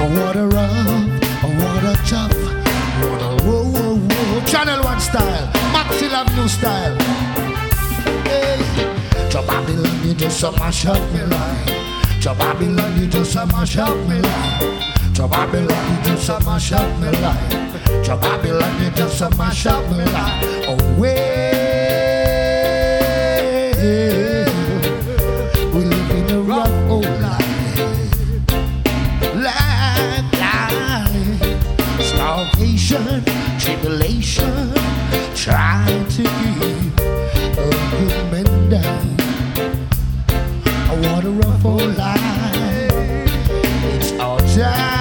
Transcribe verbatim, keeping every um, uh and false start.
what a rough, oh, what a tough, what a whoa, whoa, whoa. Channel One style, Maxi Love New style. Hey, to Babylon, you just a mash up me life. To Babylon, you just a mash up me life. To Babylon, you just a mash up me life. To Babylon, you just a mash up me life. Oh, way. We live in a rough old life. Life, life. Starvation, tribulation, trying to keep a good man down. What a rough old life. It's all time.